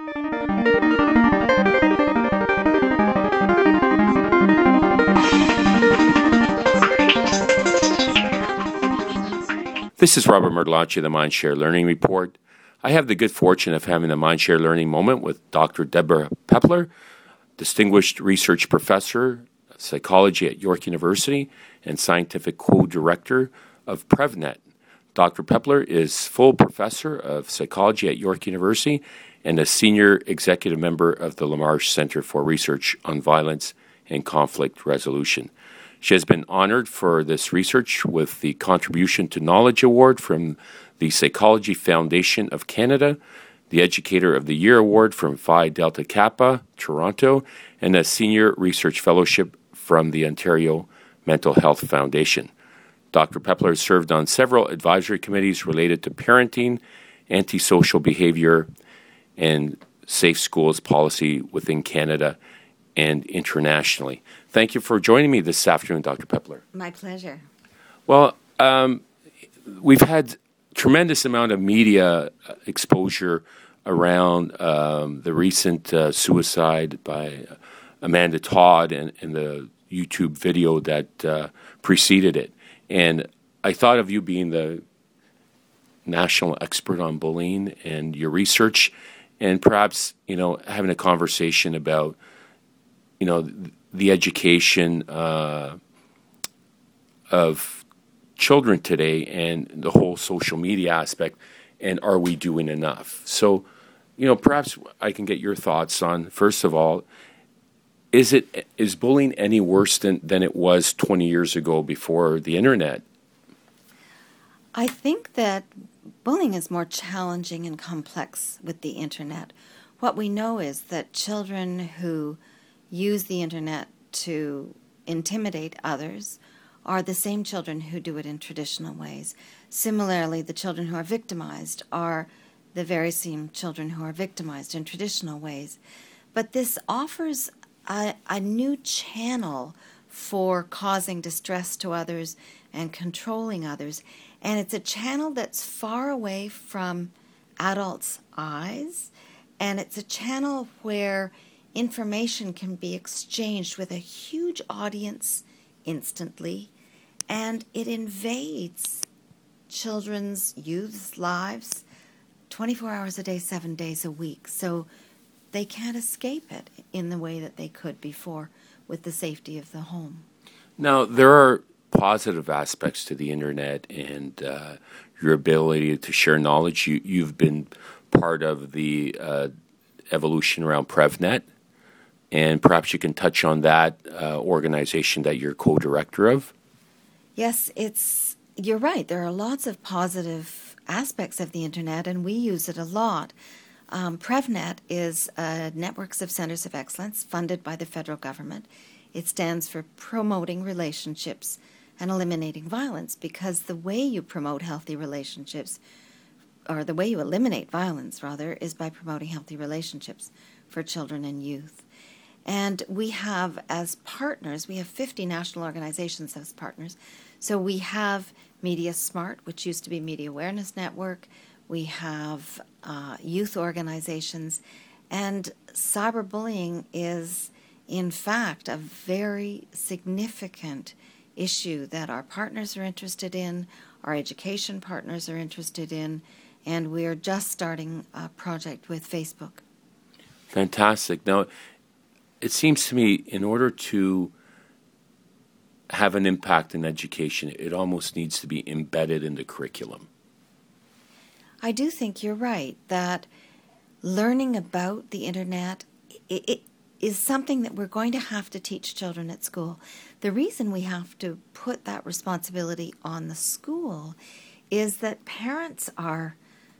This is Robert Murtolacci of the Mindshare Learning Report. I have the good fortune of having a Mindshare Learning moment with Dr. Deborah Pepler, Distinguished Research Professor of Psychology at York University and Scientific Co-Director of PrevNet. Dr. Pepler is full professor of psychology at York University and a senior executive member of the LaMarche Center for Research on Violence and Conflict Resolution. She has been honored for this research with the Contribution to Knowledge Award from the Psychology Foundation of Canada, the Educator of the Year Award from Phi Delta Kappa, Toronto, and a Senior Research Fellowship from the Ontario Mental Health Foundation. Dr. Pepler has served on several advisory committees related to parenting, antisocial behavior, and safe schools policy within Canada and internationally. Thank you for joining me this afternoon, Dr. Pepler. My pleasure. Well, we've had tremendous amount of media exposure around the recent suicide by Amanda Todd and the YouTube video that preceded it. And I thought of you being the national expert on bullying and your research, and perhaps, having a conversation about, the education of children today and the whole social media aspect, and are we doing enough? So, perhaps I can get your thoughts on, first of all, is bullying any worse than it was 20 years ago before the internet? I think that bullying is more challenging and complex with the internet. What we know is that children who use the internet to intimidate others are the same children who do it in traditional ways. Similarly, the children who are victimized are the very same children who are victimized in traditional ways. But this offers a new channel for causing distress to others and controlling others. And it's a channel that's far away from adults' eyes, and it's a channel where information can be exchanged with a huge audience instantly, and it invades children's, youth's lives 24 hours a day, 7 days a week. So they can't escape it in the way that they could before with the safety of the home. Now, there are positive aspects to the internet and your ability to share knowledge. You've been part of the evolution around PrevNet, and perhaps you can touch on that organization that you're co-director of. Yes, you're right. There are lots of positive aspects of the internet, and we use it a lot. PrevNet is Networks of Centers of Excellence funded by the federal government. It stands for Promoting Relationships and Eliminating Violence, because the way you promote healthy relationships, or the way you eliminate violence, rather, is by promoting healthy relationships for children and youth. And we have, as partners, we have 50 national organizations as partners. So we have Media Smart, which used to be Media Awareness Network. We have youth organizations. And cyberbullying is, in fact, a very significant issue that our partners are interested in, our education partners are interested in, and we are just starting a project with Facebook. Fantastic. Now, it seems to me in order to have an impact in education, it almost needs to be embedded in the curriculum. I do think you're right, that learning about the internet it is something that we're going to have to teach children at school. The reason we have to put that responsibility on the school is that parents are,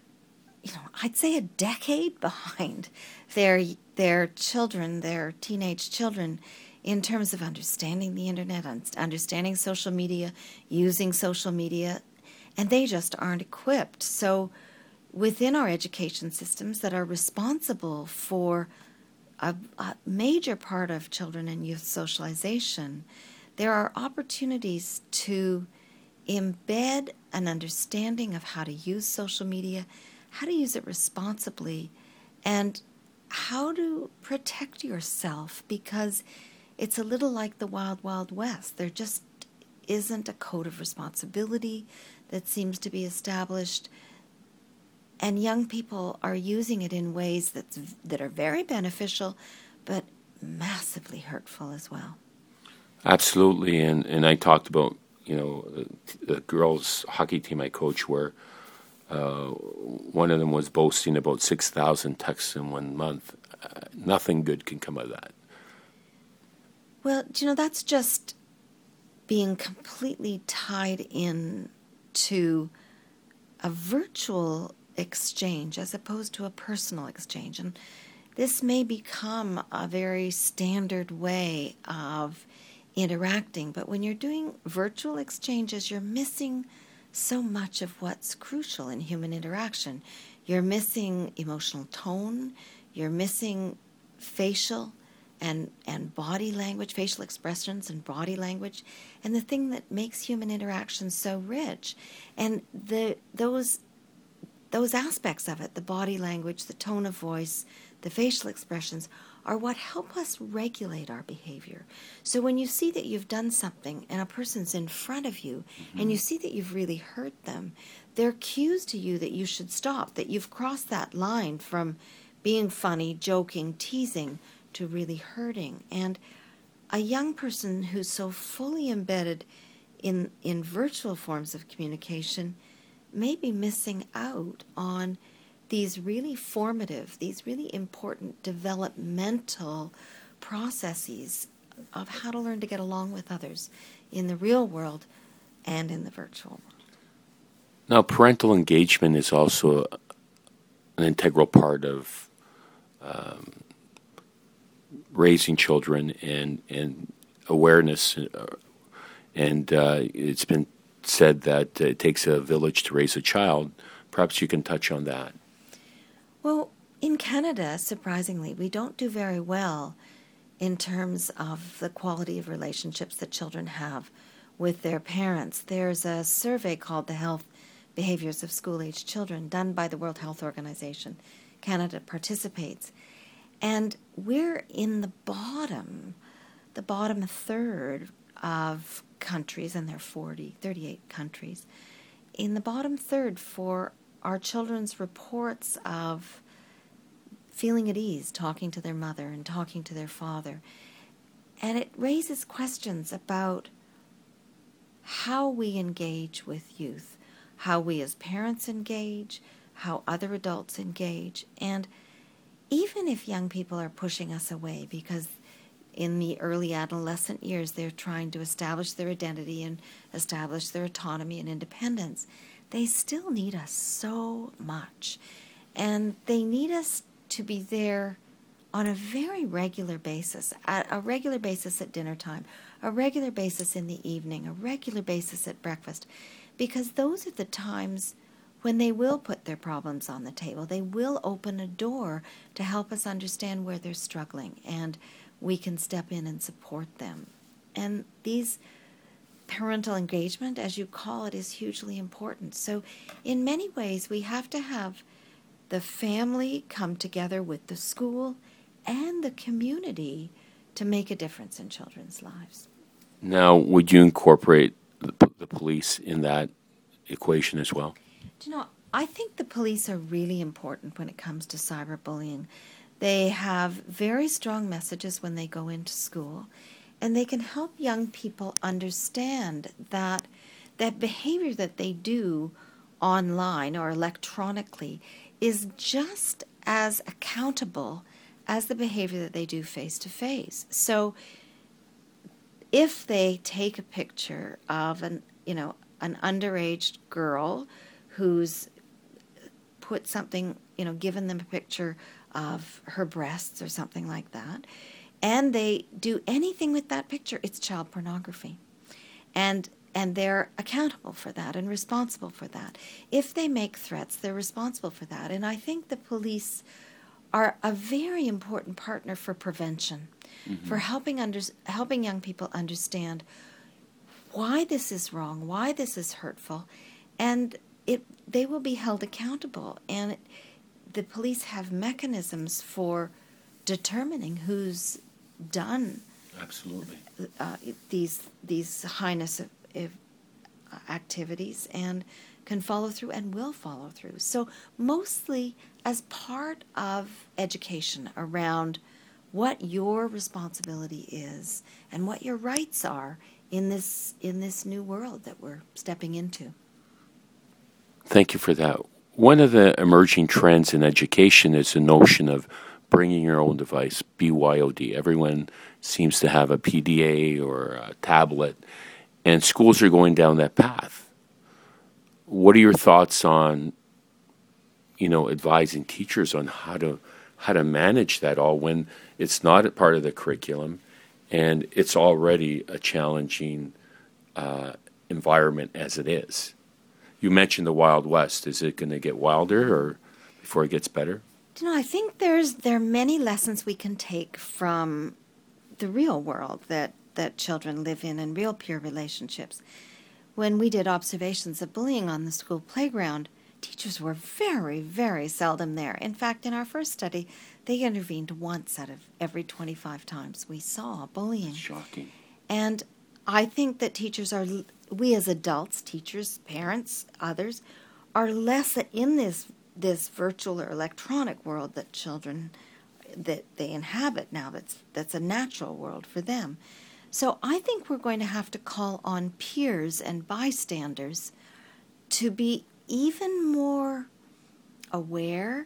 I'd say a decade behind their children, their teenage children, in terms of understanding the internet, understanding social media, using social media, and they just aren't equipped. So within our education systems that are responsible for a major part of children and youth socialization, there are opportunities to embed an understanding of how to use social media, how to use it responsibly, and how to protect yourself, because it's a little like the Wild Wild West. There just isn't a code of responsibility that seems to be established, and young people are using it in ways that are very beneficial, but massively hurtful as well. Absolutely, and I talked about the girls' hockey team I coach, where one of them was boasting about 6,000 texts in 1 month. Nothing good can come of that. Well, that's just being completely tied in to a virtual exchange as opposed to a personal exchange. And this may become a very standard way of interacting, but when you're doing virtual exchanges, you're missing so much of what's crucial in human interaction. You're missing emotional tone, you're missing facial and body language, facial expressions and body language, and the thing that makes human interaction so rich. And those aspects of it, the body language, the tone of voice, the facial expressions, are what help us regulate our behavior. So when you see that you've done something and a person's in front of you, and you see that you've really hurt them, they're cues to you that you should stop, that you've crossed that line from being funny, joking, teasing, to really hurting. And a young person who's so fully embedded in virtual forms of communication may be missing out on these really formative, these really important developmental processes of how to learn to get along with others in the real world and in the virtual world. Now, parental engagement is also an integral part of raising children and awareness. And it's been said that it takes a village to raise a child. Perhaps you can touch on that. Well, in Canada, surprisingly, we don't do very well in terms of the quality of relationships that children have with their parents. There's a survey called The Health Behaviors of School-Aged Children done by the World Health Organization. Canada participates. And we're in the bottom third of countries, and there are 38 countries, in the bottom third for our children's reports of feeling at ease talking to their mother and talking to their father. And it raises questions about how we engage with youth, how we as parents engage, how other adults engage, and even if young people are pushing us away because in the early adolescent years they're trying to establish their identity and establish their autonomy and independence, they still need us so much. And they need us to be there on a very regular basis, a regular basis at dinner time, a regular basis in the evening, a regular basis at breakfast, because those are the times when they will put their problems on the table. They will open a door to help us understand where they're struggling, and we can step in and support them. And these parental engagement, as you call it, is hugely important. So in many ways, we have to have the family come together with the school and the community to make a difference in children's lives. Now, would you incorporate the police in that equation as well? I think the police are really important when it comes to cyberbullying. They have very strong messages when they go into school, and they can help young people understand that behavior that they do online or electronically is just as accountable as the behavior that they do face-to-face. So if they take a picture of an underage girl who's put something, given them a picture of her breasts or something like that, and they do anything with that picture, it's child pornography. And they're accountable for that and responsible for that. If they make threats, they're responsible for that. And I think the police are a very important partner for prevention, for helping young people understand why this is wrong, why this is hurtful, and they will be held accountable. And the police have mechanisms for determining who's done Absolutely. These highness of activities and can follow through and will follow through. So mostly as part of education around what your responsibility is and what your rights are in this new world that we're stepping into. Thank you for that. One of the emerging trends in education is the notion of bringing your own device, BYOD. Everyone seems to have a PDA or a tablet, and schools are going down that path. What are your thoughts on, advising teachers on how to manage that all when it's not a part of the curriculum and it's already a challenging environment as it is? You mentioned the Wild West. Is it going to get wilder or before it gets better? I think there are many lessons we can take from the real world that children live in real peer relationships. When we did observations of bullying on the school playground, teachers were very, very seldom there. In fact, in our first study, they intervened once out of every 25 times we saw bullying. That's shocking. And I think that we as adults, teachers, parents, others, are less in this virtual or electronic world that children that they inhabit now. That's a natural world for them. So I think we're going to have to call on peers and bystanders to be even more aware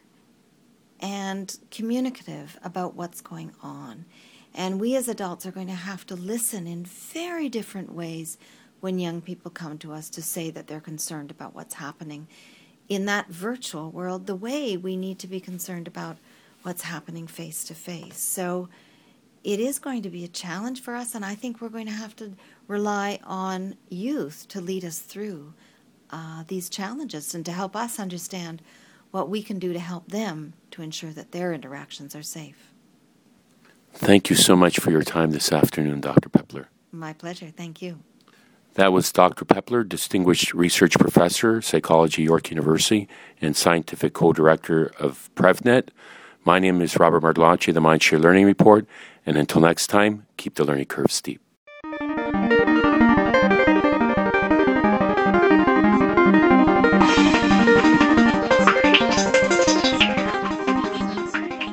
and communicative about what's going on. And we as adults are going to have to listen in very different ways when young people come to us to say that they're concerned about what's happening in that virtual world, the way we need to be concerned about what's happening face to face. So it is going to be a challenge for us, and I think we're going to have to rely on youth to lead us through these challenges and to help us understand what we can do to help them to ensure that their interactions are safe. Thank you so much for your time this afternoon, Dr. Pepler. My pleasure. Thank you. That was Dr. Pepler, Distinguished Research Professor, Psychology, York University, and Scientific Co-Director of PrevNet. My name is Robert Martelacci, the Mindshare Learning Report, and until next time, keep the learning curve steep.